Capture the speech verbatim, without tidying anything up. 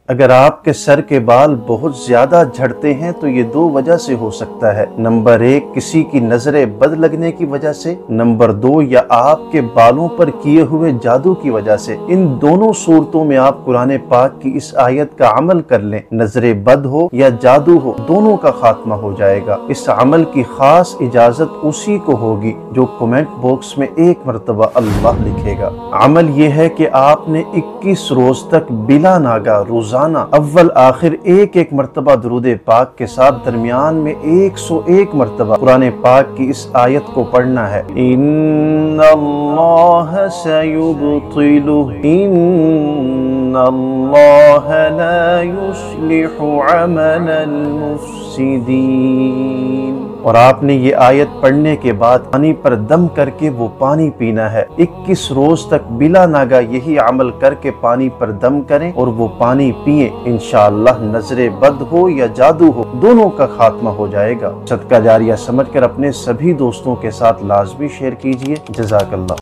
اگر آپ کے سر کے بال بہت زیادہ جھڑتے ہیں تو یہ دو وجہ سے ہو سکتا ہے۔ نمبر ایک، کسی کی نظر بد لگنے کی وجہ سے۔ نمبر دو، یا آپ کے بالوں پر کیے ہوئے جادو کی وجہ سے۔ ان دونوں صورتوں میں آپ قرآن پاک کی اس آیت کا عمل کر لیں، نظر بد ہو یا جادو ہو، دونوں کا خاتمہ ہو جائے گا۔ اس عمل کی خاص اجازت اسی کو ہوگی جو کمنٹ باکس میں ایک مرتبہ اللہ لکھے گا۔ عمل یہ ہے کہ آپ نے اکیس روز تک بلا ناگا روزانہ اول آخر ایک ایک مرتبہ درود پاک کے ساتھ درمیان میں ایک سو ایک مرتبہ قرآن پاک کی اس آیت کو پڑھنا ہے۔ ان اللہ سیبطل ان اللہ لا یصلح عمل المفسدین۔ اور آپ نے یہ آیت پڑھنے کے بعد پانی پر دم کر کے وہ پانی پینا ہے۔ اکیس روز تک بلا ناگا یہی عمل کر کے پانی پر دم کریں اور وہ پانی پیئیں، انشاءاللہ نظر بد ہو یا جادو ہو دونوں کا خاتمہ ہو جائے گا۔ صدقہ جاریہ سمجھ کر اپنے سبھی دوستوں کے ساتھ لازمی شیئر کیجیے۔ جزاک اللہ۔